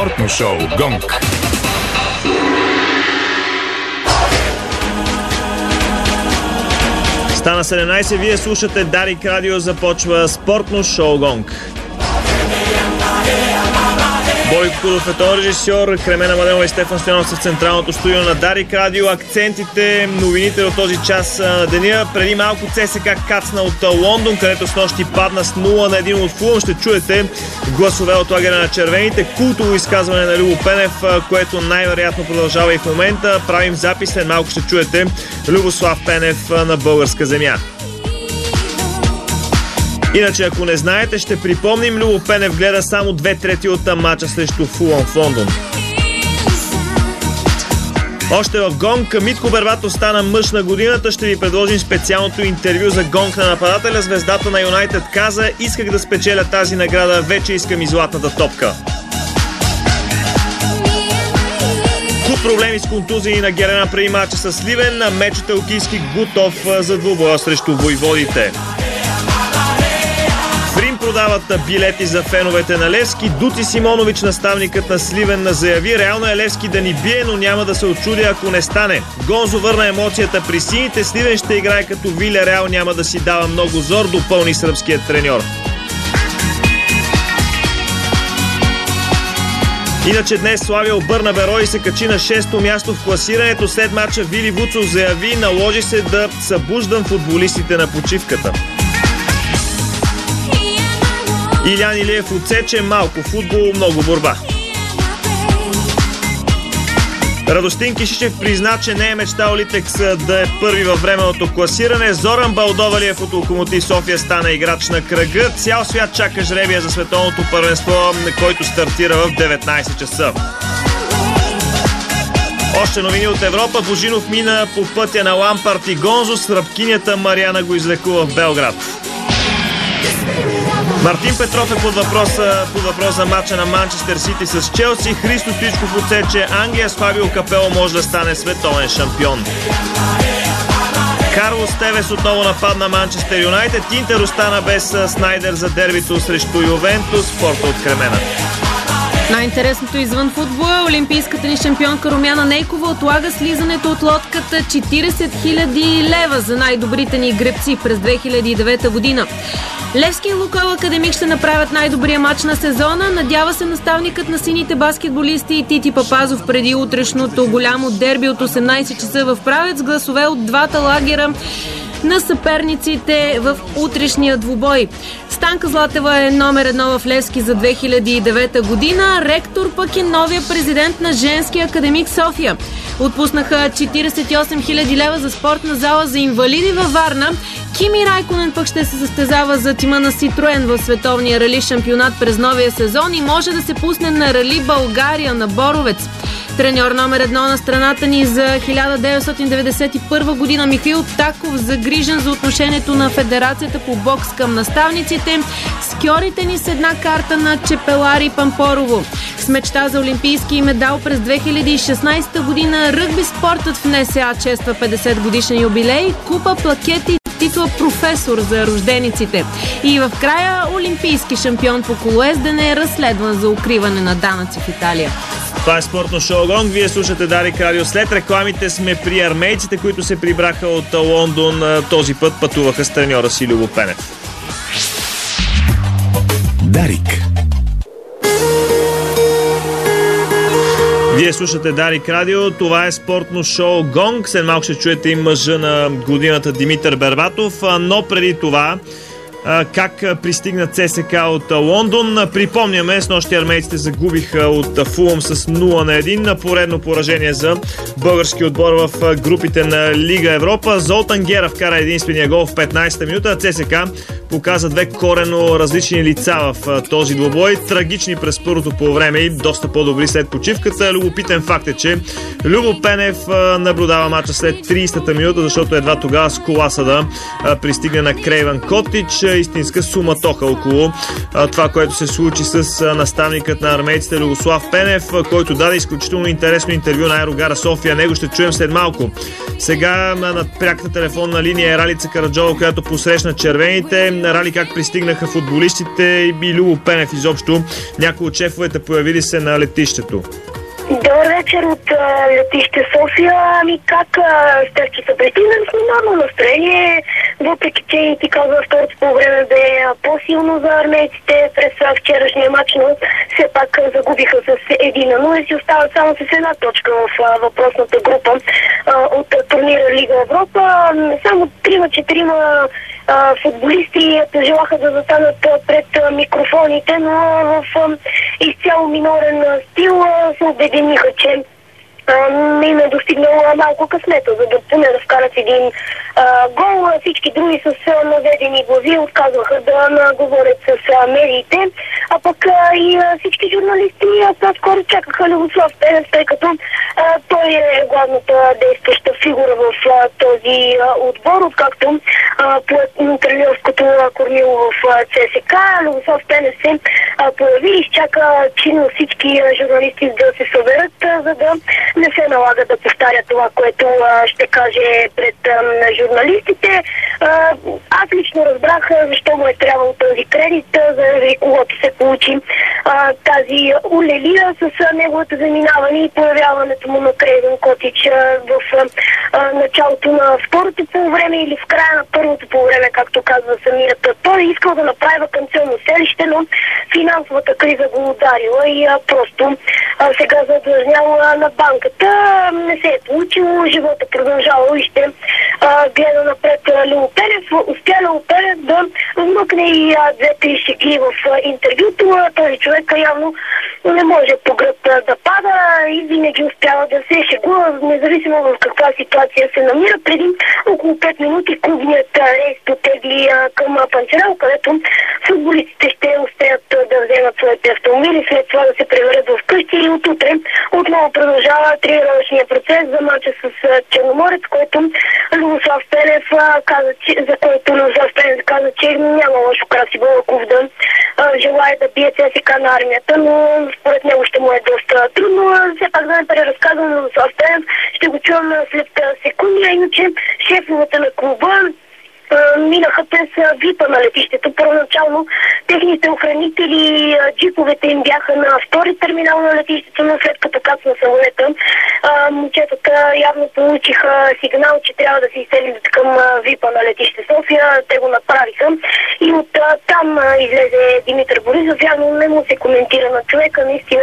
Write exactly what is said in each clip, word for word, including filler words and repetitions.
Спортно шоу Гонг. Стана седемнайсет, вие слушате Дарик Радио, започва спортно шоу Гонг. Бойко Кудов е този режисьор, Кремена Младенова и Стефан Стоянов са в централното студио на Дарик Радио. Акцентите, новините от този час на деня. Преди малко ЦСКА кацна от Лондон, където снощи падна с нула на един от Фулъм. Ще чуете гласове от лагера на червените. Култово изказване на Любо Пенев, което най-вероятно продължава и в момента. Правим запис, след малко ще чуете Любослав Пенев на българска земя. Иначе, ако не знаете, ще припомним, Любо Пенев гледа само две трети от матча срещу Фулъм в Лондон. Още в Гонг, Митко Бербатов стана мъж на годината. Ще ви предложим специалното интервю за Гонг на нападателя. Звездата на Юнайтед каза: исках да спечеля тази награда, вече искам и златната топка. Куп проблеми с контузии на Герена преди матча с Сливен. Мечо Телкийски готов за двубоя срещу Войводите. В Рим продават билети за феновете на Левски. Дути Симонович, наставникът на Сливен, заяви: реално е Левски да ни бие, но няма да се очудя, ако не стане. Гонзо върна емоцията при сините. Сливен ще играе като Вилереал, няма да си дава много зор, допълни сръбският треньор. Иначе днес Славия обърна перо и се качи на шесто място в класирането. След матча Вили Вуцов заяви: наложи се да събуждам футболистите на почивката. Илян Илиев отсече: малко футбол, много борба. Радостин Кишичев призна, че не е мечтал Литекс да е първи във временното класиране. Зоран Балдовалиев от Локомотив София стана играч на кръга. Цял свят чака жребия за световното първенство, който стартира в деветнайсет часа. Още новини от Европа. Божинов мина по пътя на Лампард и Гонзо. Сръбкинята Мариана го излекува в Белград. Мартин Петров е под въпроса, под въпрос за матча на Манчестър Сити с Челси. Христо Стоичков отсече: Англия с Фабио Капело може да стане световен шампион. Карлос Тевес отново нападна Манчестър Юнайтед. Интер остана без Снайдер за дербито срещу Ювентус. Спорта от Кремена. Най-интересното извън футбола, олимпийската ни шампионка Румяна Нейкова отлага слизането от лодката. Четирийсет хиляди лева за най-добрите ни гребци през две хиляди и девета година. Левски и Лукойл Академик ще направят най-добрия матч на сезона. Надява се наставникът на сините баскетболисти Тити Папазов преди утрешното голямо дерби от осемнайсет часа в Правец. Гласове от двата лагера на съперниците в утрешния двубой. Станка Златева е номер едно в Левски за две хиляди и девета година. Ректор пък е новия президент на Женския академик София. Отпуснаха четирийсет и осем хиляди лева за спортна зала за инвалиди във Варна. Кими Райконен пък ще се състезава за тима на Ситроен в световния рали шампионат през новия сезон и може да се пусне на рали България на Боровец. Треньор номер едно на страната ни за хиляда деветстотин деветдесет и първа година Михаил Таков, загрижен за отношението на Федерацията по бокс към наставниците. Скьорите ни с една карта на Чепелари Пампорово. С мечта за олимпийски медал през две хиляди и шестнайсета година ръгби спортът в НСА чества петдесет годишен юбилей, купа, плакети, титла професор за рождениците. И в края олимпийски шампион по колоездене е разследван за укриване на данъци в Италия. Това е спортно шоу Гонг. Вие слушате Дарик Радио. След рекламите сме при армейците, които се прибраха от Лондон. Този път пътуваха с треньора си Любо Пенев. Дарик. Вие слушате Дарик Радио. Това е спортно шоу Гонг. След малко ще чуете и мъжа на годината Димитър Бербатов. Но преди това, как пристигна ЦСКА от Лондон. Припомняме, снощи армейците загубиха от Фулъм с нула на едно на поредно поражение за български отбор в групите на Лига Европа. Золтан Гера вкара единствения гол в петнайсета минута. ЦСКА показа две коренно различни лица в този двубой. Трагични през първото по време и доста по-добри след почивката. Любопитен факт е, че Любо Пенев наблюдава мача след трийсета минута, защото едва тогава с коласа да пристигне на Крейвън Котич истинска суматоха около а, това, което се случи с а, наставникът на армейците Любослав Пенев, а, който даде изключително интересно интервю на Аерогара София. Него ще чуем след малко. Сега на, на пряката телефонна линия е Ралица Караджова, която посрещна червените. Рали, как пристигнаха футболистите и Любо Пенев изобщо? Някои от шефовете появили се на летището. Добър вечер от а, летище София. Ами как сте са пристигнали с нормално настроение, въпреки че и ти казва второто по време бе по-силно за армейците през а, вчерашния матч, но все пак а, загубиха с един на нула и си остават само с една точка в а, въпросната група а, от а, турнира Лига Европа. Само трима-четирима футболисти желаха да застанат пред а, микрофоните, но в а, изцяло минорен стил а, се обединиха, че не им е достигнало малко късмета, за да поне да вкарат един а, гол. Всички други с а, наведени глави отказваха да наговорят с а, медиите, а пък а, и а, всички журналисти по-скоро чакаха Любослав Пенев, тъй като а, той е главната действаща фигура в а, този а, отбор, откакто а, по треньорското кормило в а, ЦСК. Любослав Пенев се а, появи и изчака чинно всички а, журналисти да се съберат, а, за да не се налага да повтаря това, което а, ще каже пред а, журналистите. А, аз лично разбрах защо му е трябвало този кредит, заради когото се получи а, тази улелия с а, неговото заминаване и появяването му на Крейден Котич а, в а, началото на второто полувреме или в края на първото полувреме, както казва самият. Той е искал да направи ваканционно селище, но финансовата криза го ударила и а, просто а, сега задлъжнял на банката. Не се е получило, живота продължава и ще а, гледа напред Любо Пенев. Успя Любо Пенев да вмъкне и две-три шеги в а, интервюто. Този човек явно не може по гръб да пада и винаги успява да се шегува, независимо в каква ситуация се намира. Преди около пет минути клубният рейс потегли а, към Панчерел, където футболистите ще успеят да вземат своите автомобили, след това да се превърят в къщи и от утре отново продължава тренировъчния процес за мача с Черноморец, който Любослав Пенев каза, че, за който Любослав Пенев каза, че няма лошо Краси Балаков да а, желая да бие ЦСКА на армията, но според него ще му е доста трудно. Все пак да не преразказвам Любослав Пенев, ще го чувам след секунди, а иначе шефовете на клуба минаха през випа на летището. Първоначално техните охранители, джиповете им бяха на втори терминал на летището, но след като кацна самолета, момчетата явно получиха сигнал, че трябва да се изселят към випа на летище София. Те го направиха и от там излезе Димитър Борисов. Явно не му се коментира на човека. Наистина,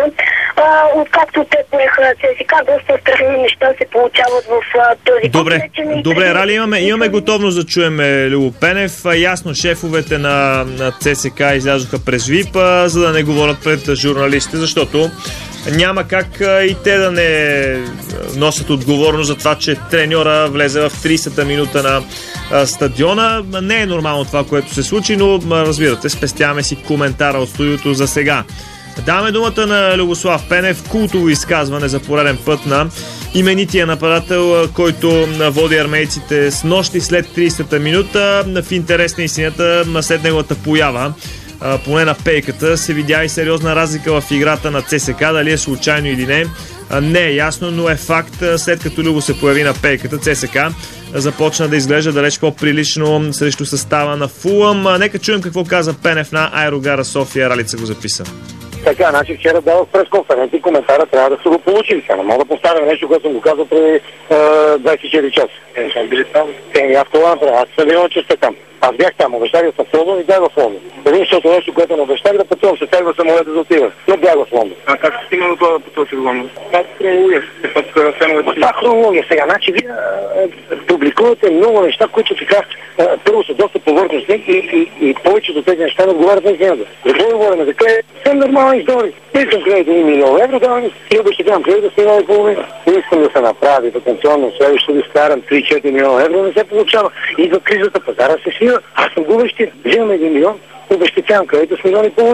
откакто те поеха ЦСКА, доста страшни неща се получават в този Добре, добре, Рали, имаме, имаме готовност да чуем Любо Пенев. Ясно, шефовете на, на ЦСКА излязоха през ВИП, за да не говорят пред журналистите, защото няма как и те да не носят отговорност за това, че треньора влезе в тридесета минута на стадиона. Не е нормално това, което се случи, но разбирате, спестяваме си коментара от студиото за сега. Даваме думата на Любослав Пенев, култово изказване за пореден път на именития нападател, който води армейците с нощи след тридесета минута. В интерес на истината, след неговата поява, поне на пейката, се видя и сериозна разлика в играта на ЦСКА. Дали е случайно или не, не е ясно, но е факт. След като Любо се появи на пейката, ЦСКА започна да изглежда далеч по-прилично срещу състава на Фулъм. Нека чуем какво каза Пенев на Аерогара София. Ралица го записа. Така, значи вчера дадох пресконференция и коментара трябва да са го получили. Сега не мога да поставя нещо, което съм го казал преди двадесет и четири часа. Те не съм били там. Те не аз това направя. Аз съм виновен, че сте там. Аз бях там, обещали съм в Лондон и бях в Лондон. Един, защото нещо, което не обещали да пътувам, се тегва самолета за отива. Но бях в Лондон. А как се стигна до това да пътуваш в Лондон? Това е хронология. Това е хронология сега. Значи вие публикувате много неща, които така първо са доста повърхностни и, и, и повечето тези неща не отговарят на истината. За какво говорим? За къде? Съвсем нормални истории. Искам кредит един милион евро, давам и обещавам кредит да снимам и половина. Искам да се направи ваканционно следващо да изкарам три-четири милиона евро, не се получава. Идва кризата, пазара се свива. Аз съм губещи, взимам един милион, обещавам кредит с милион и половина.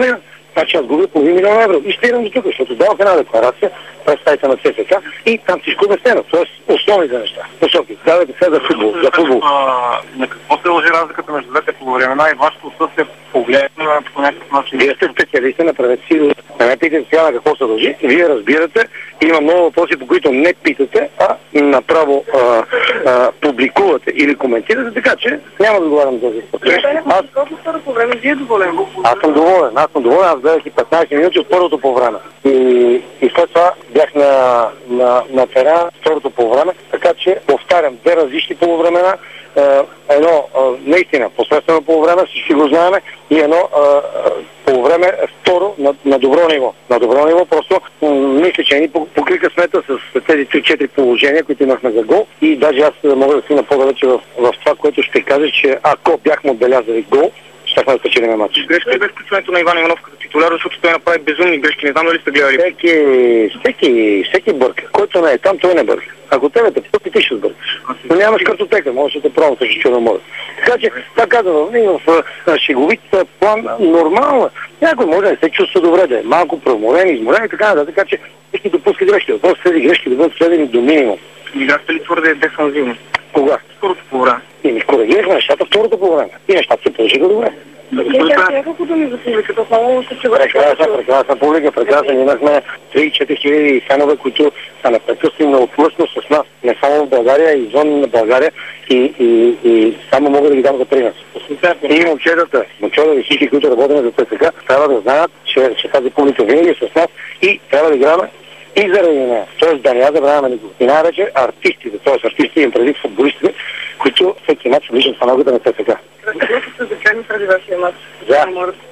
значи аз губя половин милион евро. И спирам до тук, защото дадох една декларация през сайта на ЦСКА и там всичко обяснено. Тоест основните неща. Посоки. Давайте се за футбол. За футбол. На какво се дължи разликата между двете полувремена и вашето отсъствие погледно по някакъв начин? Вие сте специалисти, направете си. Не ме питате сега на какво се дължи. Вие разбирате. Има много въпроси, по които не питате, а направо а, а, публикувате или коментирате, така че няма да отговарям за този въпрос. Аз... по време, вие доволен? Аз съм доволен. Аз съм доволен. Аз гледах и петнайсет минути от първото по време. И, и след това бях на, на, на терена второто по време, така че повтарям две различни полувремена. Едно наистина посредствено по време, всички го знаем, и едно по време второ на, на добро ниво. На добро ниво, просто мисля, че ни покрика смета с тези три-четири положения, които имахме за гол, и даже аз мога да стигна по-далече в, в това, което ще кажа, че ако бяхме отбелязали гол, щяхме да спечелим матч. Грешка ли без включването на Иван Иванов като титуляр, защото той направи безумни грешки? Не знам дали сте гледали. Всеки, всеки, всеки бърка. Който не е там, той не бърка. Ако тебе те пъти, ти ще сбъркаш. Но нямаш картотека, можеш да те пробвам срещу Черноморе. Така че, това казвам, в, в, в шеговит план нормално. Някой може да не се чувства добре, да е малко проморен, изморен и така нататък. Така че всеки допуска грешки. Въпрос тези грешки да бъдат сведени до минимум. И бяхте ли твърде дефанзивни? Кога? Второто по време. И ми коригирахме нещата второто по време. И нещата се положиха добре. Няколко думи за публиката, отново се чува. Прекрасна, прекрасна публика, прекрасна. Имахме три-четири хиляди фенове, които са непрекъснато неотлъчно с нас. Не само в България, и извън на България. И, и, и само мога да ги дам за принос. И момчетата, момчета и всички, които работим за ЦСКА, трябва да знаят, че, че тази публика винаги е с нас и трябва да играме и заради нея. Тоест да не я забравяме никога. И най-вече артистите, т.е. артистите им преди футболистите, които всеки матч влизат в аналогата на ЦСКА. Разгледате се закани преди вашия матч? Да.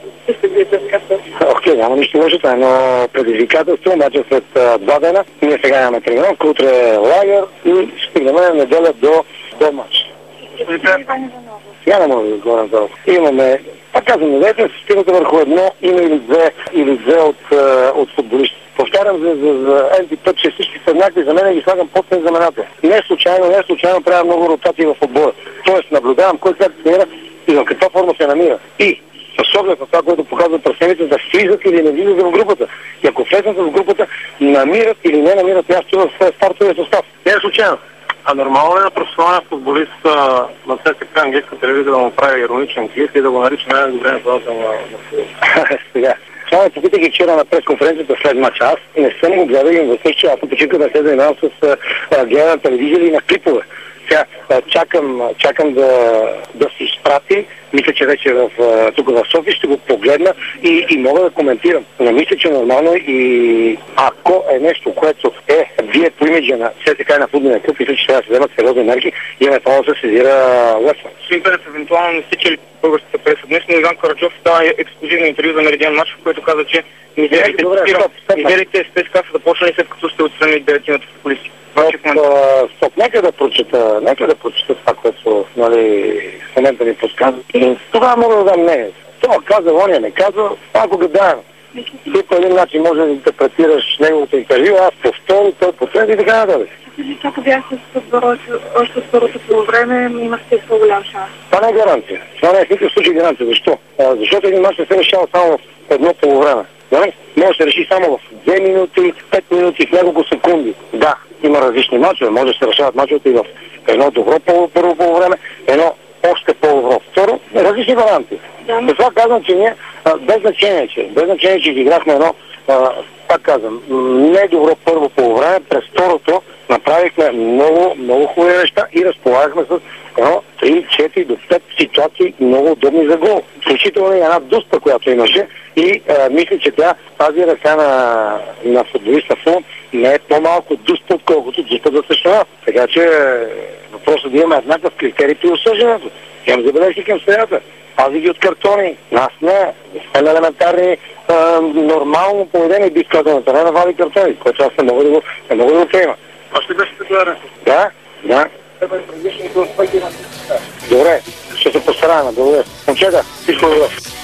Окей, няма нищо лошо, това е едно предизвикателство, матча след а, два дена. Ние сега имаме тренировка, утре е лагер и ще идем на неделя до, до матч. Сега не мога да говорим за това. Имаме, пак казвам, не дайте се стигнете върху едно име или две, или две от, от футболистите. Повтарям за, за, за Ен Ди път, че всички са еднакви, за мен ги слагам под знамената. Не случайно, не случайно правя много ротации в отбора. Тоест наблюдавам кой как се намира и в каква форма се намира. И с оглед на това, което показва пресените, да влизат или не влизат в групата. И ако влезнат в групата, намират или не намират място в стартовия състав. Не е случайно. А нормално е на професионален футболист а, на ЦСКА английска телевизия да му прави ироничен клип и да го нарича най-добре нападател на футбола? Сега. Само ме попитах и вчера на пресконференцията след мача. Аз не съм го гледал и възмих, че аз почивка да се занимавам с гледане на телевизия или на клипове. Сега чакам, чакам да, да се изпрати. Мисля, че вече в, тук в София ще го погледна и, и мога да коментирам. Но мисля, че нормално и ако е нещо, което е вие по имиджа на ЦСКА и на футболния клуб, мисля, че трябва да се вземат сериозни мерки и евентуално да се сезира Уефа. Господин Пенев, евентуално не сте чели българската преса. Днес на Иван Караджов става ексклюзивно интервю за Меридиан Матч, в което каза, че нигерите с ЦСКА са започнали след като сте отстранили деветината футболисти. Стоп, нека да прочета, нека да прочета това, което, нали, в момента ми подсказва. И тогава мога да дам мнение. Това каза, ония не казва, ако гадаем. Ти по един начин може да интерпретираш неговото интервю, аз по втори, той по трети и така нататък. Ако бяхте с отбора още от първото по време, имахте по-голям шанс. Това не е гаранция. Това не е в никакъв случай гаранция. Защо? А, защото един мач не се решава само в едно полувреме. Нали? Може да се реши само в две минути, пет минути, в няколко секунди. Да, има различни мачове. Може да се решават мачовете и в едно добро първо полувреме, едно още по-добро второ. Различни варианти. Да. Това казвам, че ние а, без значение, че без значение, че играхме едно, а, пак казвам, не добро първо полувреме, през второто направихме много, много хубави неща и разполагахме с едно, три, четири до пет ситуации много удобни за гол. Включително и една дуспа, която имаше и а, мисля, че тя тази ръка на, на футболиста Фу не е по-малко дуспа, отколкото дуспа за същина. Така че въпросът да имаме еднакъв критерий при осъждането. Имам забележки към средата. Пази ги от картони. Нас не. Сме на елементарни а, нормално поведение бих казал на терена вали картони, което аз не мога да го, не мога да го приема. А ще беше титуляра? Да, да. Добре, ще се постараем. Благодаря. Момчета, всичко добре.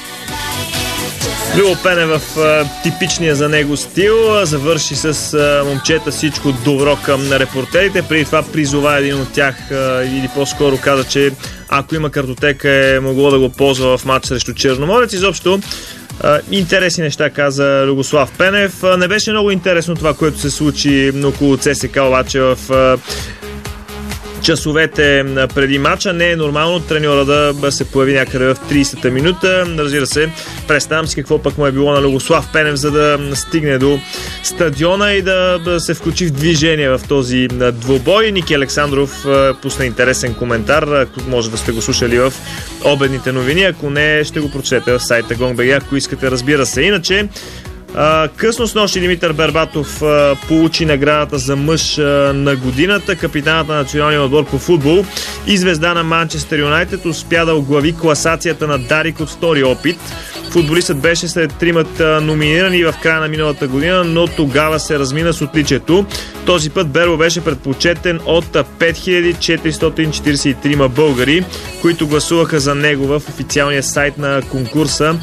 Любо Пенев в а, типичния за него стил завърши с а, момчета всичко добро към репортерите. Преди това призова един от тях а, или по-скоро каза, че ако има картотека е могло да го ползва в матч срещу Черноморец. Изобщо Интересни неща каза Любослав Пенев. Не беше много интересно това, което се случи около ЦСКА, обаче в часовете преди матча. Не е нормално треньора да се появи някъде в тридесета минута. Разбира се, представям си какво пък му е било на Любослав Пенев, за да стигне до стадиона и да се включи в движение в този двубой. Ники Александров пусна интересен коментар. Може да сте го слушали в обедните новини. Ако не, ще го прочете в сайта GongBG, ако искате, разбира се. Иначе, Uh, късно с нощи Димитър Бербатов uh, получи наградата за мъж uh, на годината. Капитанът на националния отбор по футбол и звезда на Манчестър Юнайтед успя да оглави класацията на Дарик от втори опит. Футболистът беше сред тримата номинирани в края на миналата година, но тогава се размина с отличието. Този път Бербо беше предпочетен от пет хиляди четиристотин четиридесет и три българи, които гласуваха за него в официалния сайт на конкурса.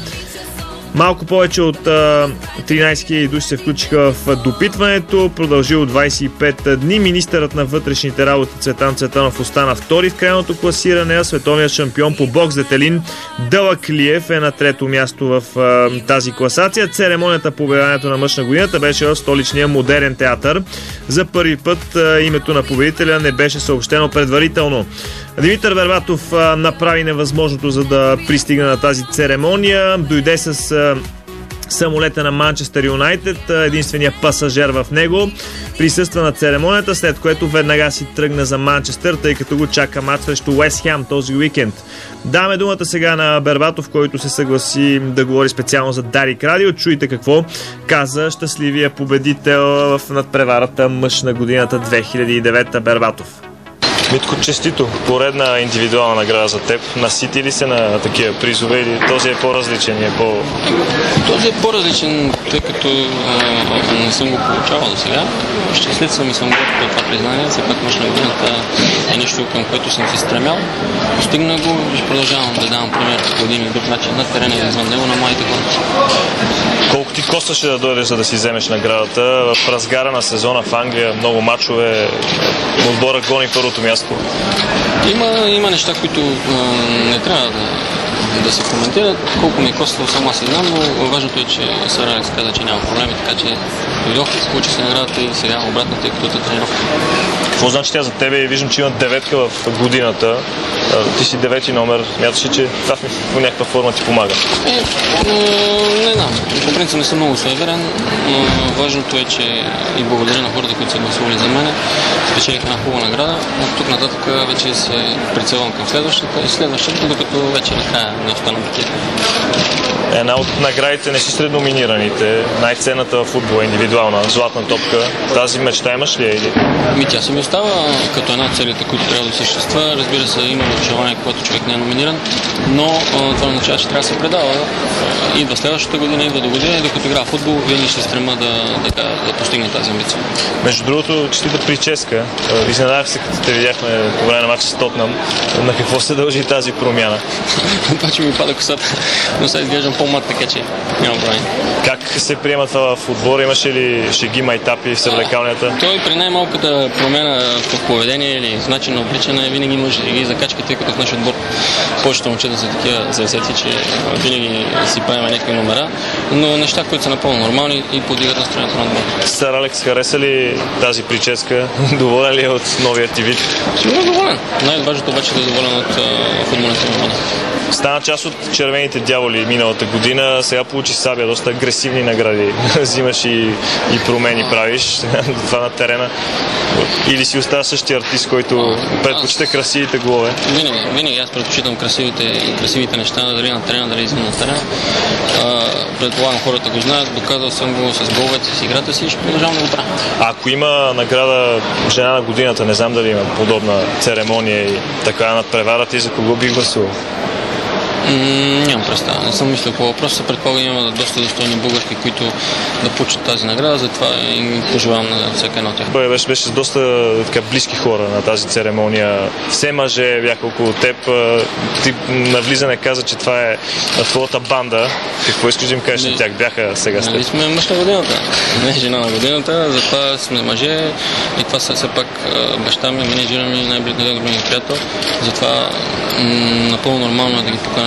Малко повече от а, тринадесет хиляди души се включиха в допитването, продължило двадесет и пет дни. Министърът на вътрешните работи Цветан Цветанов остана втори в крайното класиране, а световният шампион по бокс детелин Далаклиев е на трето място в а, тази класация. Церемонията по обявяването на мъж на годината беше в столичния Модерен театър. За първи път а, името на победителя не беше съобщено предварително. Димитър Бербатов а, направи невъзможното, за да пристигне на тази церемония. Дойде с а, самолета на Манчестър Юнайтед, единствения пасажер в него. Присъства на церемонията, след което веднага си тръгна за Манчестър, тъй като го чака мач срещу Уест Хем този уикенд. Даваме думата сега на Бербатов, който се съгласи да говори специално за Дарик Радио. Чуйте какво каза щастливия победител в надпреварата мъж на годината две хиляди и девета Бербатов. Митко, честито. Поредна индивидуална награда за теб. Насити ли се на такива призове или този е по-различен? Е по... Този е по-различен, тъй като а, не съм го получавал до сега. Щастлив съм и съм горд от това признание. Все пак мъж на годината е нещо, към което съм се стремял. Постигна го и ще продължавам да давам пример по един или друг начин на терена и извън него на моите гонки. Колко ти костваше да дойдеш, за да си вземеш наградата? В разгара на сезона в Англия много мачове, отбора гони първото място. Има, има неща, които а, не трябва да, да се коментират. Колко ми е коствало, сама си знам, но важното е, че сър Алекс каза, че няма проблеми, така че дойдох, получи се наградата и сега обратно, тъй като е тренировка. Какво значи тя за тебе? И виждам, че има деветка в годината. Ти си девети номер. Смяташ ли, че това по някаква форма ти помага? Е, не знам. По принцип не съм много суеверен. Важното е, че и благодаря на хората, които са гласували за мене. Спечелих една хубава награда. От тук нататък вече се прицелвам към следващата и следващата, докато вече накрая не остана такива. Една от наградите не си сред номинираните. Най-ценната в футбола, индивидуална, златна топка. Тази мечта имаш ли? Или? Ми тя се ми остава като една от целите, които трябва да съществува. Разбира се, има желание, когато човек не е номиниран, но това означава, че трябва да се предава. Идва следващата година, идва до година и докато игра в футбол, винаги ще се стрема да, да, да постигне тази амбиция. Между другото, честита прическа. Изненадах се, като те видяхме по време на матча с Тотнам. На какво се дължи тази промяна? Това, че ми пада косата, но сега изглеждам по-млад, така че няма проблем. Как се приема това в отбора? Имаше ли шеги, майтапи в съвлекалнията? Той при най-малката промяна в поведение или в начин на обличане винаги има шеги закачки, тъй като в нашия отбор повечето момчета са такива зависети, че винаги си правим някакви номера, но неща, които са напълно нормални и подигат настроението на отбора. Сър Алекс, хареса ли тази прическа? Доволен ли е от новия ти вид? Сигурно доволен. Най-важното обаче е да е доволен от футболната команда. Стана част от червените дяволи миналата година. Сега получи Сабия доста агресивни награди. Взимаш и, и промени правиш. Това на терена. Или си остава същия артист, който предпочита красивите голове? Винаги, винаги аз предпочитам красивите, красивите неща, дали на терена, дали извън на терена. Предполагам, хората го знаят, доказал съм го с головете, с играта си и ще продължавам да го правя. А ако има награда жена на годината, не знам дали има подобна церемония и така надпревара, ти за кого би гласувал? Mm, нямам представа. Не съм мислил по въпроса. Предполагам, има доста достойни българки, които да получат тази награда, затова им пожелавам на всяка една от тях. Беше, беше с доста така, близки хора на тази церемония. Все мъже бяха около теб. Ти на влизане каза, че това е твоята банда. Какво искаш да им кажеш на тях? Бяха сега с теб? Нали сме мъж на годината. Не е жена на годината, затова сме мъже и това са все пак баща ми, менеджера ми, най-близкият ми приятел. Затова м- напълно нормално е да ги покана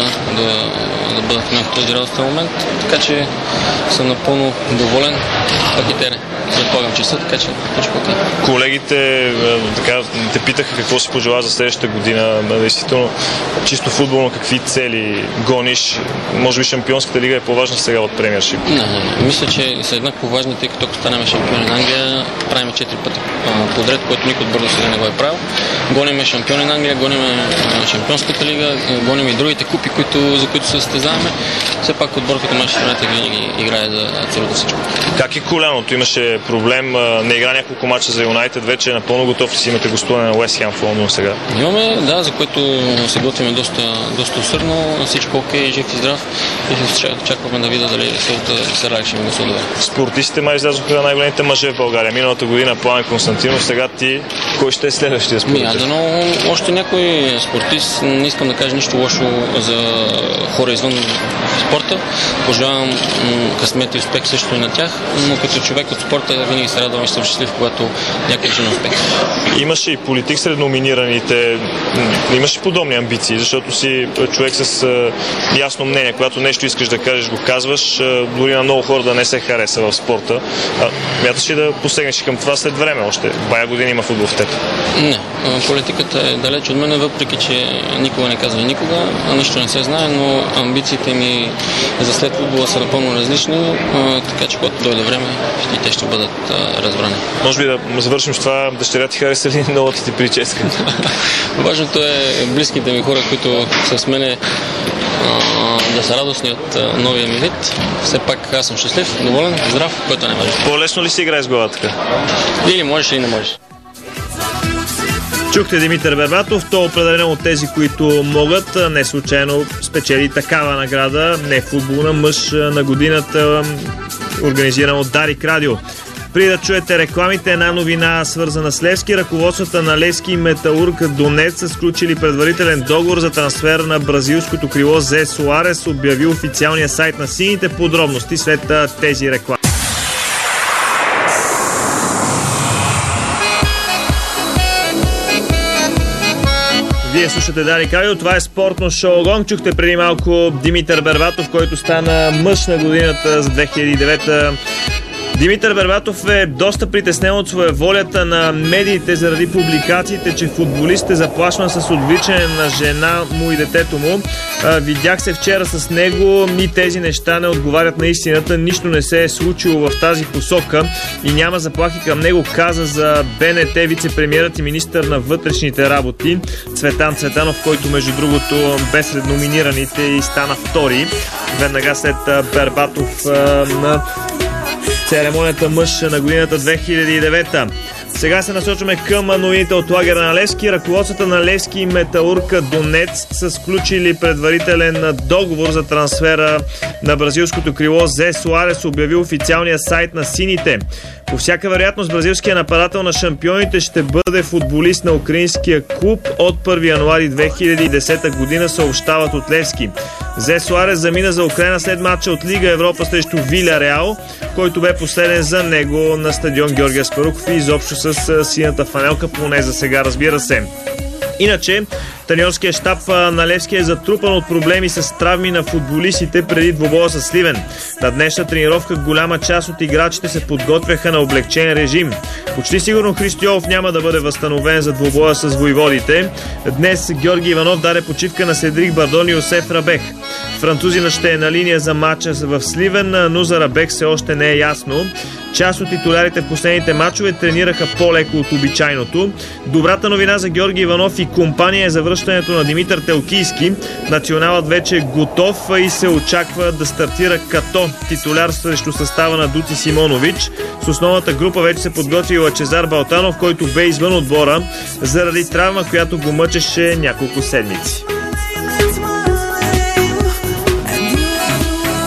да, да бъдат в мен в този радостен момент, така че съм напълно доволен, пък и те не. Предполагам, че са, така че всичко окей. Колегите така, те питаха какво си пожела за следващата година. Действително, чисто футболно, какви цели гониш? Може би Шампионската лига е по-важна сега от Премиършип? Не, не, не. Мисля, че са еднакво важни, тъй като ако станем шампиони на Англия, правим четири пъти подред, което никой отбор до сега не го е правил. Гониме шампиони на Англия, гониме Шампионската лига, гоним и другите купи, които, за които се състезаваме. Все пак отбор като Манчестър Юнайтед винаги играе за целото всичко. Как е коляното? Имаше проблем, не игра няколко мача за Юнайтед, вече е напълно готов ли си имате гостуване на Уест Хем в Лондон сега? Имаме, да, за което се готвиме доста, доста усърдно, всичко окей, жив и здрав и очакваме да видя дали Сърай ще ми го съдове. Спортистите май излязоха най-големите мъже в България. Миналата година Пламен Константинов, сега ти, кой ще е следващия спортист? Ми, но още някой спортист, не искам да кажа нищо лошо за хора извън спорта. Пожелавам късмет и успех също и на тях, но като човек от спорта винаги се радвам и съм щастлив, когато някой ще на успех. Имаше и политик сред номинираните. Имаш ли подобни амбиции, защото си човек с а, ясно мнение. Когато нещо искаш да кажеш, го казваш, а, дори на много хора да не се хареса в спорта. А, мяташ ли да посегнеш към това след време още? Бая години има футбол в теб. Не, политиката е далеч от мен, въпреки че никога не казва никога, нищо не се знае, но амбициите ми за след футбола са напълно различни, а, така че когато дойде време, и те ще бъдат а, разбрани. Може би да завършим с това, дъщеря ти хареса ли новата ти прическа? Важното е близките ми хора, които са с мене, да са радостни от а, новия ми вид. Все пак аз съм щастлив, доволен, здрав, който не може. По-лесно ли си играе с глава така? Или можеш, или не можеш. Чухте Димитър Бербатов, той е определено от тези, които могат. Не случайно спечели такава награда, не футболна, мъж на годината, организирана от Дарик Радио. Преди да чуете рекламите, една новина свързана с Левски. Ръководствата на Левски и Металург Донец са сключили предварителен договор за трансфер на бразилското крило Зе Суарес, обяви официалния сайт на сините. Подробности след тези реклами. Вие слушате Дарик Радио, това е спортно шоу Гонг. Чухте преди малко Димитър Бербатов, който стана мъж на годината за две хиляди и девета. Димитър Бербатов е доста притеснен от своеволята на медиите заради публикациите, че футболист е заплашван с отвличане на жена му и детето му. Видях се вчера с него и тези неща не отговарят на истината. Нищо не се е случило в тази посока и няма заплахи към него, каза за БНТ вице-премиерът и министър на вътрешните работи Цветан Цветанов, който между другото бе сред номинираните и стана втори веднага след Бербатов на церемонията мъж на годината две хиляди и девета. Сега се насочваме към новините от лагера на Левски. Ръководствата на Левски и Металург Донец са сключили предварителен договор за трансфера на бразилското крило Зе Суарес, обяви официалния сайт на сините. По всяка вероятност бразилският нападател на шампионите ще бъде футболист на украинския клуб от първи януари две хиляди и десета година, съобщават от Левски. Зе Суарес замина за Украина след матча от Лига Европа срещу Виляреал, който бе последен за него на стадион Георги Аспарухов и изобщо с синята фанелка, поне за сега, разбира се. Иначе, треньорският щаб на Левски е затрупан от проблеми с травми на футболистите преди двобоя с Сливен. На днешна тренировка голяма част от играчите се подготвяха на облегчен режим. Почти сигурно Христо Йолов няма да бъде възстановен за двобоя с войводите. Днес Георги Иванов даде почивка на Седрик Бардон и Йосеф Рабех. Французина ще е на линия за матча в Сливен, но за Рабех все още не е ясно. Част от титулярите в последните матчове тренираха по-леко от обичайното. Добрата новина за Георги Иванов и компания е завръщането на Димитър Телкийски. Националът вече е готов и се очаква да стартира като титуляр срещу състава на Дути Симонович. С основната група вече се подготви Лъчезар Балтанов, който бе извън отбора заради травма, която го мъчеше няколко седмици.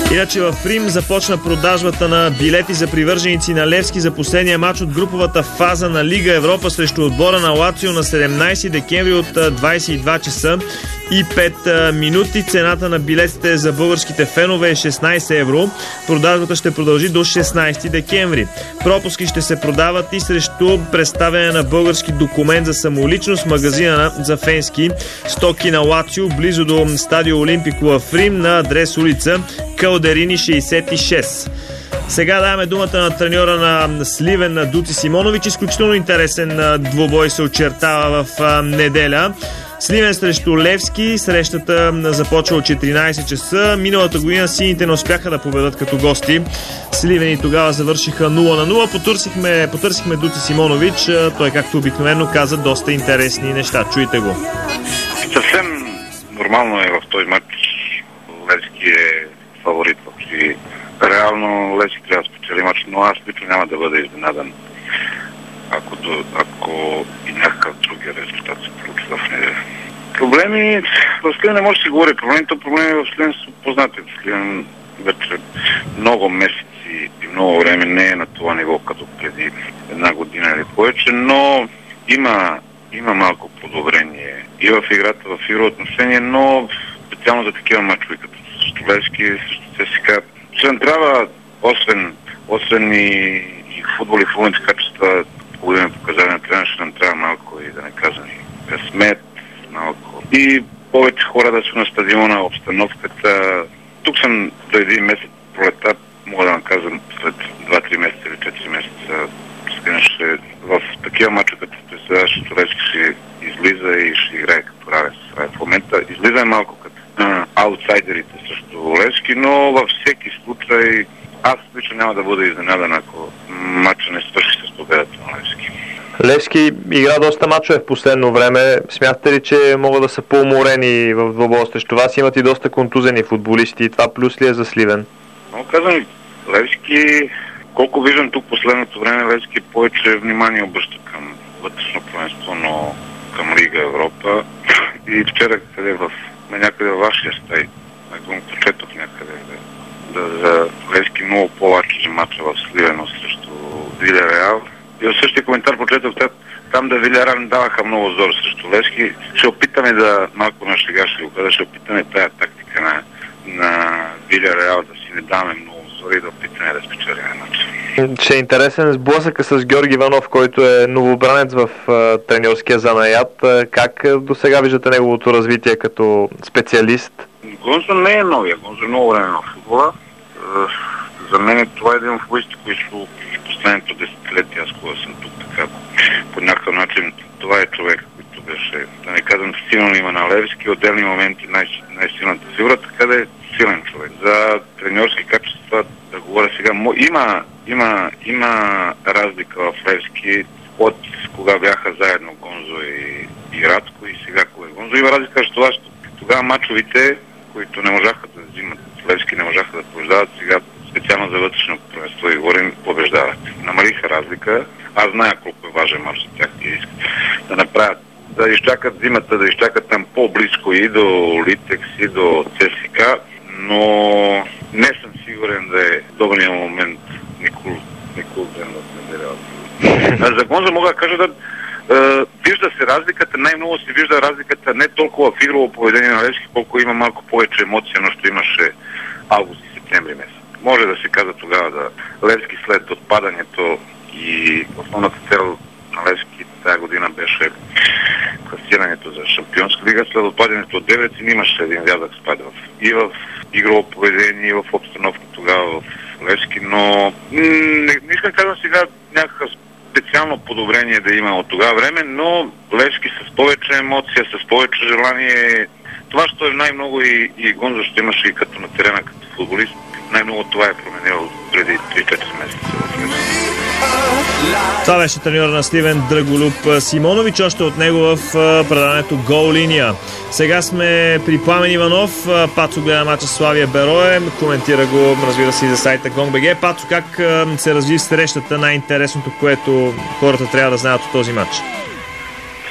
Иначе в Рим започна продажбата на билети за привърженици на Левски за последния матч от груповата фаза на Лига Европа срещу отбора на Лацио на седемнайсети декември от двайсет и два часа и пет минути. Цената на билетите за българските фенове е шестнайсет евро. Продажбата ще продължи до шестнайсети декември. Пропуски ще се продават и срещу представяне на български документ за самоличност в магазина за фенски стоки на Лацио, близо до стадио Олимпико в Рим, на адрес улица Калдерини шейсет и шест. Сега даваме думата на треньора на Сливен, на Дуци Симонович. Изключително интересен двубой се очертава в неделя. Сливен срещу Левски. Срещата започва от четиринайсет часа. Миналата година сините не успяха да победат като гости. Сливени тогава завършиха нула на нула. Потърсихме, потърсихме Дуци Симонович. Той, както обикновено, каза доста интересни неща. Чуйте го. Съвсем нормално е в този матч. Левски е фаворит. И реално Левски трябва да спечели матч, но аз лично няма да бъда изненадан, ако, до, ако и някакъв другия резултат се получи в неделя. Проблеми в Сливен не може да се говори. Проблемите, проблеми в Сливен са познати. В Сливен вече много месеци и много време не е на това ниво, като преди една година или повече, но има, има малко подобрение и в играта, в игрово отношение, но специално за такива мачове, като срещу Левски, срещу ЦСКА. Ще трябва, освен, освен и, и футбол и футболните качества, по-големи показания на тренера, ще нам трябва малко и да не казвам и късмет, малко. И повече хора да са на стадиона, обстановката. Тук съм до един месец пролета, мога да казвам след два-три месеца или четири месеца. Ще, в такива мача, като председаващ Левски, ще излиза и ще играе като равен. В момента излиза малко като а, аутсайдерите срещу Левски, но във всеки случай аз лично няма да бъда изненадан, ако матча не свърши с победата на Левски. Левски игра доста мачове в последно време. Смятате ли, че могат да са по-уморени в двобоя срещу вас? Имат и доста контузени футболисти. Това плюс ли е за Сливен? Но казвам, Левски, колко виждам тук последното време, Левски повече внимание обръща към вътрешно първенство, но към Лига Европа. И вчера, къде в на някъде във вашия стай, ако го прочетох някъде, да, да за Левски много по-лачи мача в Сливено срещу Вилереал. И в същия коментар прочетох там да Вилереал не даваха много зор срещу Левски. Ще опитаме да, малко на шега ще го кажа, ще опитаме тая тактика на, на Вилереал да си не даваме много зор и да опитаме да спечелим матча. Ще е интересен сблъсъка с Георги Иванов, който е новобранец в а, треньорския занаят. Как до сега виждате неговото развитие като специалист? Гонзо не е новия. Гонзо е много време на футбола. За мен това е един от футболистите, които в последното десетилетие, аз кога съм тук така, по някакъв начин това е човек, който беше, да не казвам, силно има на Левски, отделни моменти най- най-силната фигура, така да е силен човек. За треньорски качества, да говоря сега, има, има, има разлика в Левски от кога бяха заедно Гонзо и, и Радко и сега кога е Гонзо. Има разлика с това, че тогава мачовите, които не можаха да взимат, Левски не можаха да побеждават, сега специално за вътрешно първенство и говорим, побеждават. Намалиха разлика. Аз зная колко е важен мач за тях и искат да направят, да изчакат зимата, да изчакат там по-близко и до Литекс, и до ЦСКА, но не съм сигурен да е добрият момент Никол, Никол ден в неделя. За Гонзо мога да кажа да е, вижда се разликата, най-много се вижда разликата не толкова в игрово поведение на Левски, колко има малко повече емоция, но ще имаше август и септември месец. Може да се каза тогава да Левски след отпадането и основната цел на Левски тази година беше класирането за Шампионска лига. След отпадането от девет имаше един рязък спад и в игрово поведение, и в обстановка тогава в Левски, но не, не искам казвам сега някакъв специално подобрение да има от тогава време, но Левски с повече емоция, с повече желание. Това ще е най-много и, и Гонзо ще имаше и като на терена, като футболист. Най-много това е променило преди три-четири месеца. Това беше треньор на Сливен Драголюб Симонович, още от него в предаването Гол линия. Сега сме при Пламен Иванов. Пацо гледа мача Славия Берое, коментира го, разбира се, и за сайта GongBG. Пацо, как се разви срещата, най-интересното, което хората трябва да знаят от този матч?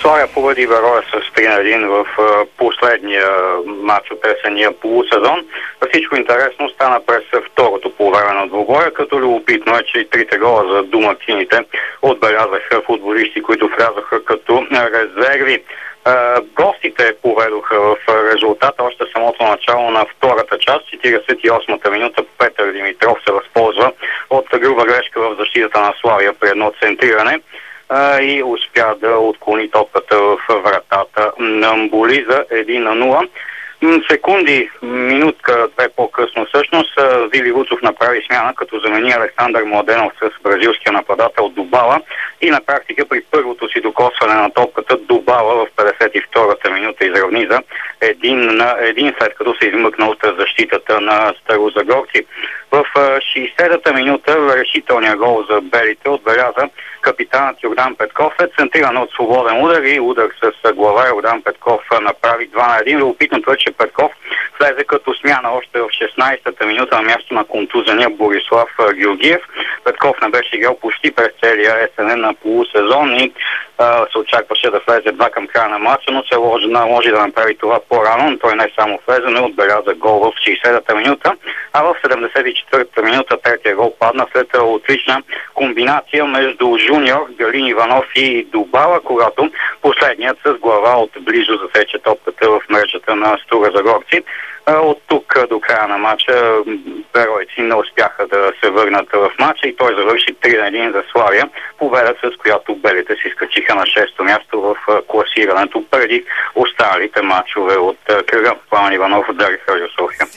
Славия победи Берое с три на един в последния матч от есенния полусезон. Всичко интересно стана през второто полувреме двубоя, като любопитно е, че и трите гола за домакините отбелязаха футболисти, които влязаха като резерви. Гостите поведоха в резултата още самото начало на втората част. четиридесет и осмата минута Петър Димитров се възползва от груба грешка в защитата на Славия при едно центриране и успя да отклони топката в вратата на Мболи за един на нула. Секунди, минутка, две по-късно всъщност, Вили Вуцов направи смяна, като замени Александър Младенов с бразилския нападател Дубала и на практика при първото си докосване на топката Дубала в петдесет и втората минута изравни за един на един, след като се измъкна от защитата на старозагорци. В шейсетата минута решителния гол за белите отбеляза капитанът Йордан Петков е центриран от свободен удар и удар с глава. Йордан Петков направи два на един. Любопитното е, че Петков влезе като смяна още в шестнадесетата минута на място на контузения Борислав Георгиев. Петков не беше играл почти през целия есенен на полусезон и а, се очакваше да влезе два към края на матча, но се може, може да направи това по-рано. Но той не само влезе, но отбеляза гол в шейсетата минута, а в седемдесет и четвъртата минута третия гол падна след отлична комбинация между Жуниор, Галин Иванов и Дубала, когато последният с глава от близо засече топката в мрежата на Старозагорци. От тук до края на матча беройци не успяха да се върнат в матча и той завърши три на един за Славия, победа с която белите се изкачиха на шесто място в класирането преди останалите матчове от кръга. Пламен Иванов, Дарик Радио София.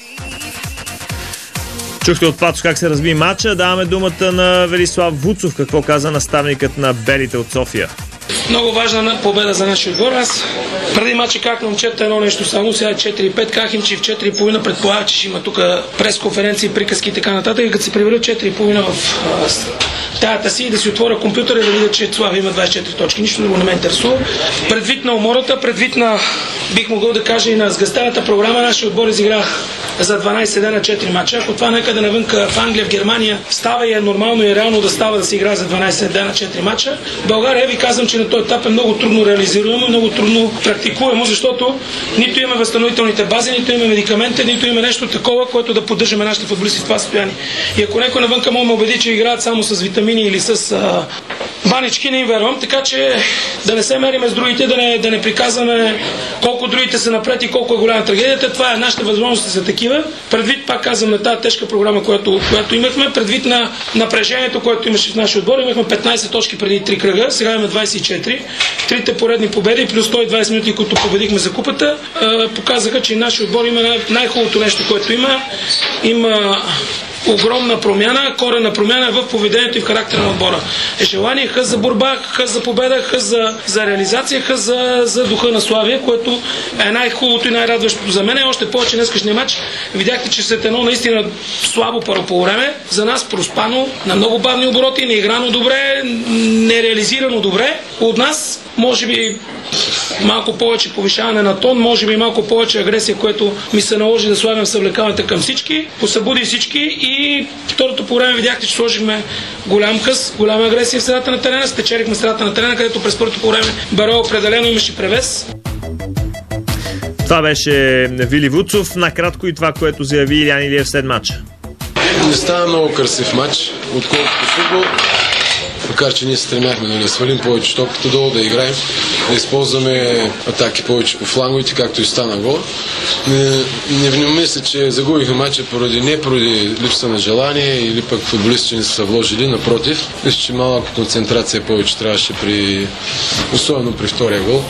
Чухте от Пацо как се разби матча. Даваме думата на Велислав Вуцов. Какво каза наставникът на белите от София? Много важна победа за нашия отбор. Аз преди матча как на момчета едно нещо само, сега четири пет, казах им, че в четири и половина предполага, че ще има тук пресконференции, приказки и така нататък. И като се приберат четири и половина в таята си и да си отворя компютъра и да видя, че Славия има двадесет и четири точки. Нищо друго не ме интересува. Предвид на умората, предвид на, бих могъл да кажа, и на сгъстената програма, нашия отбор изигра за дванадесет дена четири мача. Ако това някъде навънка в Англия, в Германия става и е нормално и е реално да става да се играе за дванадесет дена четири мача, в България ви казвам, че на този етап е много трудно реализируемо, много трудно практикуемо, защото нито имаме възстановителните бази, нито имаме медикаменти, нито имаме нещо такова, което да поддържаме нашите футболисти в това състояние. И ако някой навънка може ме убеди, че играят само с витамини или с а, банички, не им вервам, така че да не се мериме с другите, да не, да не приказваме колко другите са напред и колко е голяма трагедията. Това е, нашите възможности са такива. Предвид, пак казвам, на тази тежка програма, която, която имахме, предвид на напрежението, което имаше в нашия отбор, имахме петнадесет точки преди три кръга, сега имаме двадесет и четири. Трите поредни победи плюс сто и двадесет минути, които победихме за купата, показаха, че нашия отбор има най- най-хубавото нещо, което има. Има огромна промяна, коренна промяна в поведението и в характера на отбора. Е желание, хъс за борба, хъс за победа, хъс за, за реализация, хъс за, за духа на Славия, което е най-хубавото и най-радващото за мен. Още повече днескашния матч видяхте, че след едно наистина слабо първо по време, за нас проспано, на много бавни обороти, неиграно добре, нереализирано добре. От нас, може би, малко повече повишаване на тон, може би малко повече агресия, което ми се наложи да слагам съвлекаването към всички, посъбуди всички и второто по време видяхте, че сложихме голям къс, голяма агресия в средата на терена, спечелихме средата на терена, където през първото по време Беро определено имаше превес. Това беше Вили Вуцов. Накратко и това, което заяви Илиян Илиев след матча. Не става много красив матч, отколкото футбол. Макар че ние се стремяхме да не свалим повече топката долу, да играем, да използваме атаки повече по фланговите, както и стана гол. Не, не, не мисля, че загубихме матча поради, не поради липса на желание или пък футболистите не са вложили, напротив. Мисля, че малко концентрация повече трябваше при, особено при втория гол.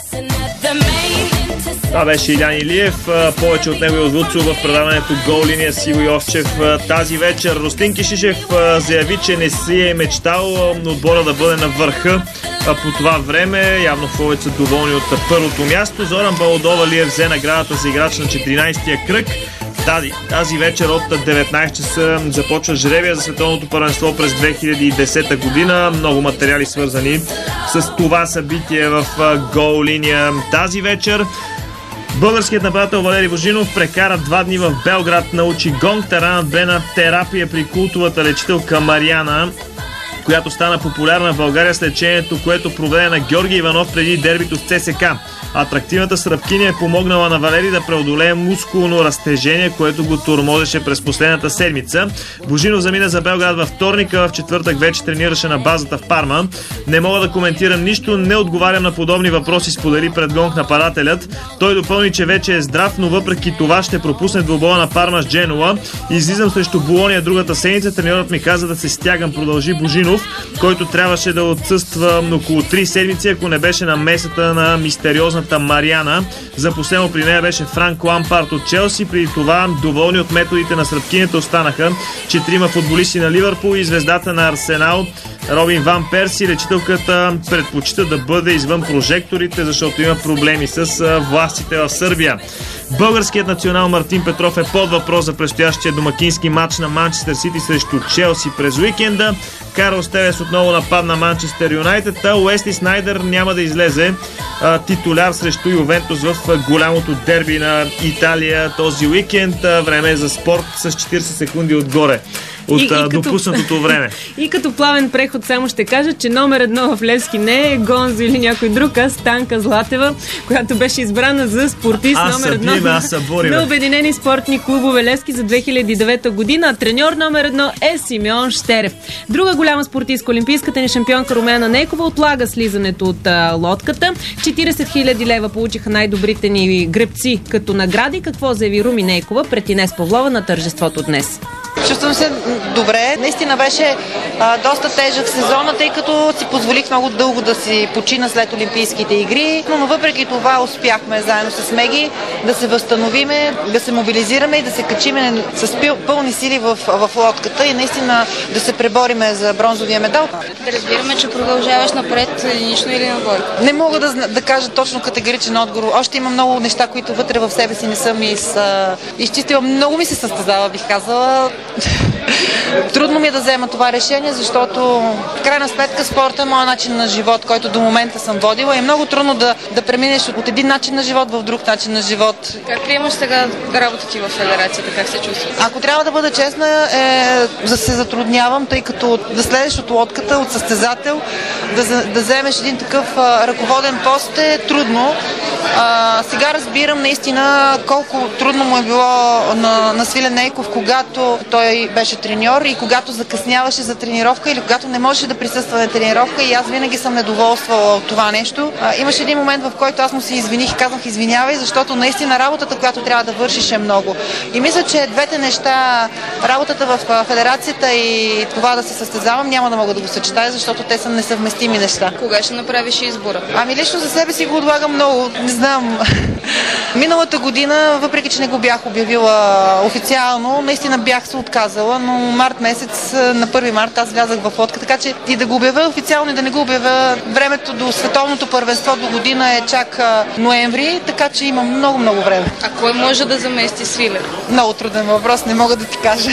Това беше Илиян Илиев. Повече от него и от Вуцов в предаването Гол линия с Иво Йовчев тази вечер. Ростин Кишишев заяви, че не си е мечтал отбора да бъде на върха по това време. Явно повече са доволни от първото място. Зоран Балодова-Лиев взе наградата за играч на четиринадесетия кръг. Тази, тази вечер от деветнадесет часа започва жребия за световното първенство през две хиляди и десета година. Много материали свързани с това събитие в Гол линия тази вечер. Българският нападател Валери Божинов прекара два дни в Белград, научи гонг. Таранът бе на терапия при култовата лечителка Мариана, която стана популярна в България след лечението, което проведе на Георги Иванов преди дербито с ЦСКА. Атрактивната сръбкиня е помогнала на Валери да преодолее мускулно разтежение, което го тормозеше през последната седмица. Божинов замина за Белград във вторника, в четвъртък вече тренираше на базата в Парма. Не мога да коментирам нищо, не отговарям на подобни въпроси, сподели пред Гонг нападателят. Той допълни, че вече е здрав, но въпреки това ще пропусне двубоя на Парма с Дженуа. Излизам срещу Болония другата седмица, треньорът ми каза да се стягам, продължи Божинов, който трябваше да отсъства около три седмици, ако не беше на месата на мистериозната Мариана. За последно при нея беше Франк Лампард от Челси. При това доволни от методите на сръбкинята останаха четирима футболисти на Ливърпул и звездата на Арсенал Робин Ван Перси. Лечителката предпочита да бъде извън прожекторите, защото има проблеми с властите в Сърбия. Българският национал Мартин Петров е под въпрос за предстоящия домакински матч на Манчестър Сити срещу Челси през уикенда. Карлос Телес отново нападна Манчестър Юнайтед, а Уесли Снайдер няма да излезе а, титуляр срещу Ювентус в голямото дерби на Италия този уикенд. А, време е за спорт с четирийсет секунди отгоре от и, и като... допуснатото време. И като плавен преход само ще кажа, че номер едно в Левски не е Гонзо или някой друг, а Станка Златева, която беше избрана за спортист аз номер едно биме, на Обединени спортни клубове Левски за две хиляди и девета година. А треньор номер едно е Симеон Щерев. Друга голяма спортистка, олимпийската ни шампионка Румяна Нейкова, отлага слизането от а, лодката. четирийсет хиляди лева получиха най-добрите ни гребци като награди. Какво заяви Руми Нейкова пред Инес Павлова на тържеството днес? Чувствам се добре. Наистина беше а, доста тежък сезон, тъй като си позволих много дълго да си почина след Олимпийските игри, но, но въпреки това успяхме заедно с Меги да се възстановиме, да се мобилизираме и да се качиме с пълни сили в, в лодката и наистина да се пребориме за бронзовия медал. Да разбираме, че продължаваш напред единично или нагоре? Не мога да, да кажа точно категоричен отговор. Още има много неща, които вътре в себе си не съм из, а, изчистила. Много ми се състезава, бих казала. Трудно ми е да взема това решение, защото в крайна сметка спорта е моят начин на живот, който до момента съм водила. И е много трудно да, да преминеш от един начин на живот в друг начин на живот. Как приемаш сега работа ти в федерацията? Как се чувстваш? Ако трябва да бъда честна, е, да се затруднявам, тъй като да следеш от лодката, от състезател, да, да вземеш един такъв а, ръководен пост е трудно. А, сега разбирам наистина колко трудно му е било на, на Свилен Нейков, когато той беше треньор и когато закъсняваше за тренировка или когато не можеше да присъства на тренировка, и аз винаги съм недоволствала от това нещо. А, имаше един момент, в който аз му се извиних и казах извинявай, защото наистина работата, която трябва да вършиш, е много. И мисля, че двете неща, работата в федерацията и това да се състезавам, няма да мога да го съчетая, защото те са несъвместими неща. Кога ще направиш избора? Ами лично за себе си го отлагам много, не знам. Миналата година, въпреки че не го бях обявила официално, наистина бях се отказала, но март месец, на първи март аз влязах в лодка, така че и да го обявя официално и да не го обявя, времето до световното първенство до година е чак ноември, така че има много-много време. А кой може да замести Свилен? Много труден въпрос, не мога да ти кажа.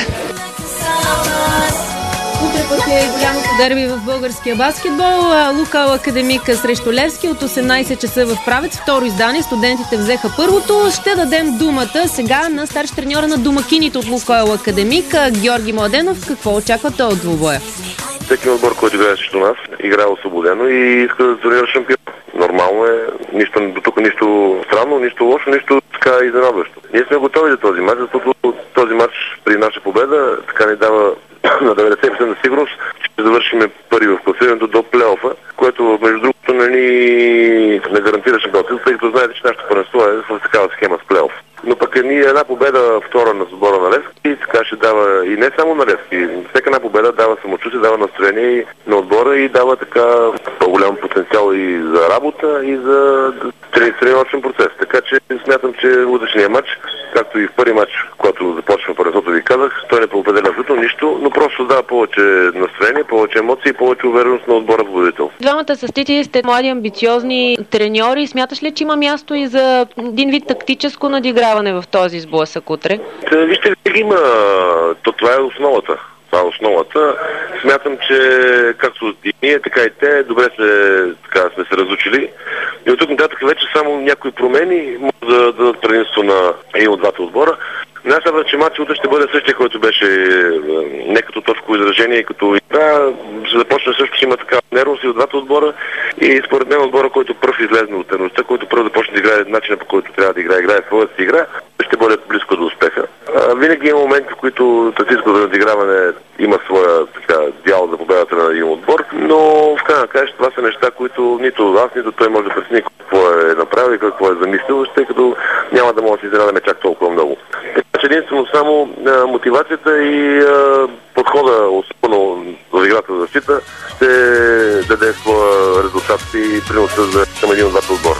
Утре пък е голямото дерби в българския баскетбол. Лукал Академика срещу Левски от осемнайсет часа в Правец. Второ издание. Студентите взеха първото. Ще дадем думата сега на старши треньора на домакините от Лукал Академика Георги Младенов. Какво очаквате от двубоя? Всеки отбор, който играе срещу нас, играе освободено и иска да турнира шампион. Нормално е, нищо, до тук нищо странно, нищо лошо, нищо така изненадващо. Ние сме готови за този мач, защото този мач при наша победа така ни дава на деветдесет процента сигурност, че ще завършим първи в класирането до плейофа, което между другото не ни не гарантира шампионството, тъй като знаете, че нашето първенство е в такава схема с плейоф. Но пък ни една победа, втора на сбора на Левски, и така ще дава, и не само на Левски, всяка една победа дава самочувствие, дава настроение на отбора и дава така по-голям потенциал и за работа, и за тренировъчен процес. Така че смятам, че утрешния матч, както и в първи матч, когато започваме първенството, ви казах, той не определя абсолютно нищо, но просто дава повече настроение, повече емоции и повече увереност на отбора победител. Двамата с Тити сте млади, амбициозни треньори. Смяташ ли, че има място и за един вид тактическо надиграване в този сблъсък утре? Вижте, има. То, това е основата. Това е основата. Смятам, че както и ние, така и те, добре сме, така, сме се разучили. И от тук нататък вече само някои промени може да дадат предимство на един от двата отбора. Нашата, че матч утре ще бъде същия, който беше не като точково изражение, като игра. Ще започне също, че има така нервност и от двата отбора. И според мен отбора, който пръв излезне от търността, който пръв започне да играе начина, по който трябва да играе, играе своята си игра, ще бъде близко до успеха. А, винаги има моменти, в които тактическото надиграване има своя така, дял за победата на един отбор, но в крайна на краища това са неща, които нито аз, нито той може да прецени какво е направил и какво е замислил, тъй като няма да може да се изненадаме чак толкова много. Така че единствено само а, мотивацията и а, подхода, особено в играта за защита, ще даде своя резултат и приноса за към един от двата отбора.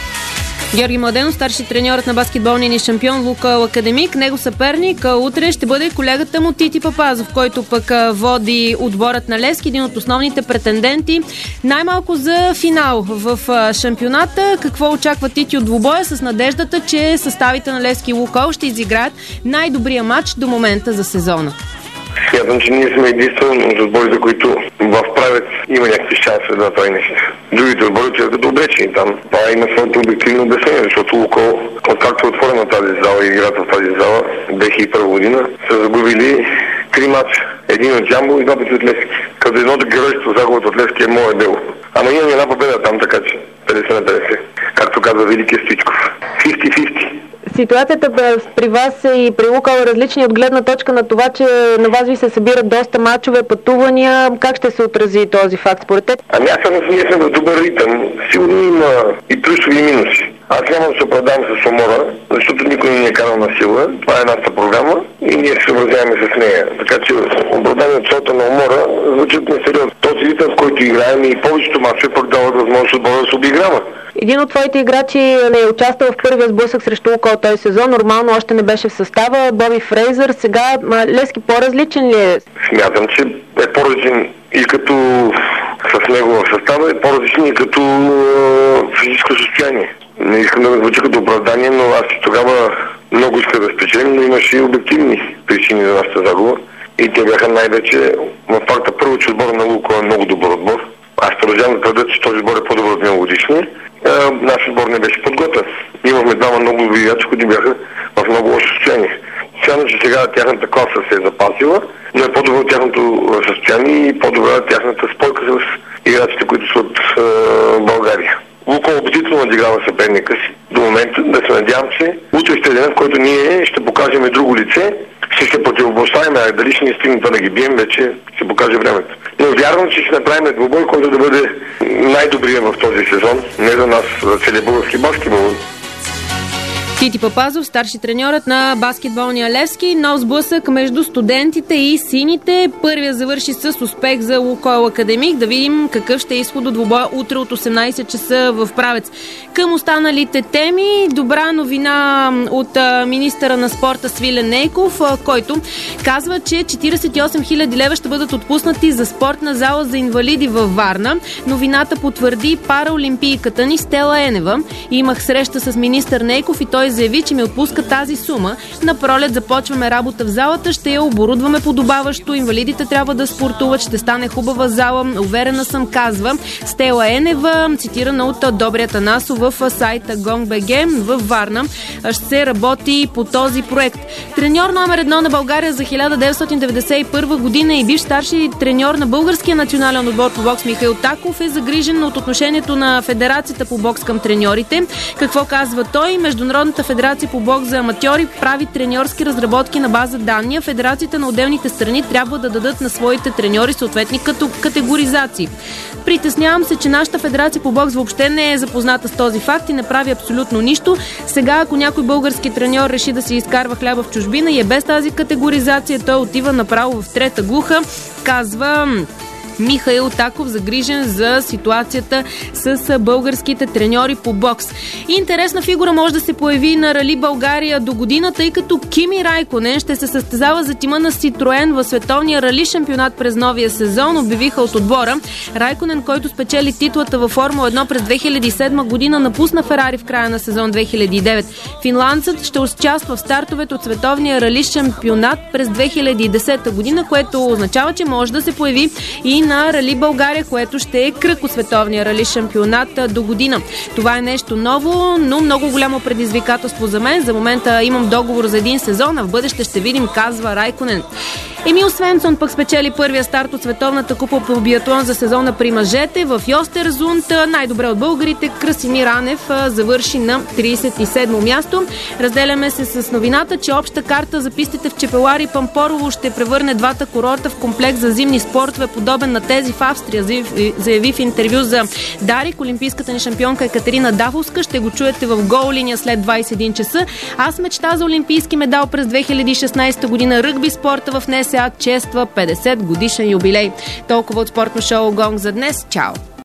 Георги Младенов, старши треньорът на баскетболния ни шампион Лукойл Академик. Него съперник утре ще бъде колегата му Тити Папазов, който пък води отборът на Левски, един от основните претенденти. Най-малко за финал в шампионата. Какво очаква Тити от двубоя с надеждата, че съставите на Левски и Лукойл ще изиграят най-добрия матч до момента за сезона? Смятам, че ние сме единствено от отборите, които в Правец има някакви шансове да направи нещо. Другите отбори са като обречени там. Това има своето обективно обяснение, защото Лукойл, откакто е отворена тази зала и играта в тази зала, две хиляди и първа година, са загубили три мача. Един от Ямбол и два пъти от Левски. Като едното геройство, загубата от Левски е мое дело. Ама имам една победа там, така че петдесет на петдесет. Както казва Великия Стоичков. петдесет на петдесет. Ситуацията при вас и при Лукойл е различна от гледна точка на това, че на вас ви се събират доста мачове, пътувания. Как ще се отрази този факт според теб? Ами аз съм, ние сме в добър ритъм. Сигурно има и плюсови и минуси. Аз няма да се оправдавам с умора, защото никой не ни е карал на сила. Това е нашата програма и ние се съобразяваме с нея. Така че оправдание от сорта на умора звучат несериозно. Този ритъм, в който играем и повечето мачове пък дават възможност отбора да се обиграва. Един от твоите играчи не е участвал в първия сблъсък срещу Лукойл този сезон. Нормално още не беше в състава. Боби Фрейзър. Сега Левски по-различен ли е? Смятам, че е по-различен и като с него в състава, е по-различен и като е, физическо състояние. Не искам да ме звучи като оправдание, но аз тогава много исках да спечелим, но имаше и обективни причини за нашата загуба. И те бяха най-вече в факта първо, че отбор на Лукойл е много добър отбор. Аз продължавам да твърдя, че този отбор е по-добър от миналогодишния. Нашият отбор не беше подготвен. Имахме двама много добри играчи, които бяха в много лошо състояние. Смятам, че сега тяхната класа се е запасила, но е по-добро от тяхното състояние и по-добра тяхната спойка с играчите, които са от е, България. Лукойл убедително надиграва съперника си до момента. Да се надявам, че утре ще е ден, в който ние ще покажем и друго лице, ще се противопоставим, а дали ще ни стигне това да ги бием, вече ще покаже времето. Но вярвам, че ще направим двубой, който да бъде най-добрият в този сезон. Не за нас, за целия български баскетбол. Тити Папазов, старши треньорът на баскетболния Левски. Нов сблъсък между студентите и сините. Първия завърши с успех за Лукойл Академик. Да видим какъв ще е изход от двубоя утре от осемнайсет часа в Правец. Към останалите теми, добра новина от министъра на спорта Свилен Нейков, който казва, че четирийсет и осем хиляди лева ще бъдат отпуснати за спортна зала за инвалиди във Варна. Новината потвърди параолимпийката ни Стела Енева. Имах среща с министър Нейков и той заяви, че ми отпуска тази сума. На пролет започваме работа в залата, ще я оборудваме подобаващо. Инвалидите трябва да спортуват, ще стане хубава зала. Уверена съм, казва Стела Енева, цитирана от Добрия Танасов в сайта Gong.bg. Във Варна ще се работи по този проект. Треньор номер едно на България за хиляда деветстотин деветдесет и първа година и бивш старши треньор на българския национален отбор по бокс Михаил Таков е загрижен от отношението на Федерацията по бокс към треньорите. Какво казва той? Международната федерация по бокс за аматьори прави треньорски разработки на база данни, а федерациите на отделните страни трябва да дадат на своите треньори съответни като категоризации. Притеснявам се, че нашата федерация по бокс въобще не е запозната с този факт и не прави абсолютно нищо. Сега, ако някой български треньор реши да си изкарва хляба в чужбина и е без тази категоризация, той отива направо в трета глуха, казва Михаил Таков, загрижен за ситуацията с българските треньори по бокс. Интересна фигура може да се появи на Рали България до година, тъй като Кими Райконен ще се състезава за тима на Citroen в световния рали шампионат през новия сезон, обявиха от отбора. Райконен, който спечели титлата във Формула едно през две хиляди и седма година, напусна Ферари в края на сезон две хиляди и девета. Финландцът ще участва в стартовете от световния рали шампионат през две хиляди и десета година, което означава, че може да се появи и на Рали България, което ще е кръг от световния рали шампионат до година. Това е нещо ново, но много голямо предизвикателство за мен. За момента имам договор за един сезон, а в бъдеще ще видим, казва Райконен. Емил Свенсон пък спечели първия старт от Световната купа по биатлон за сезона при мъжете в Йостерзунд. Най-добре от българите Красимир Анев завърши на тридесет и седмо място. Разделяме се с новината, че обща карта за пистите в Чепеларе и Пампорово ще превърне двата курорта в комплекс за зимни спортове, подобен на тези в Австрия, заяви в интервю за Дарик. Олимпийската ни шампионка Екатерина Даховска. Ще го чуете в Гол линия след двадесет и един часа. Аз мечта за олимпийски медал през две хиляди и шестнадесета година. Ръгби спорта в НСА чества петдесет годишен юбилей. Толкова от спортно шоу Гонг за днес. Чао!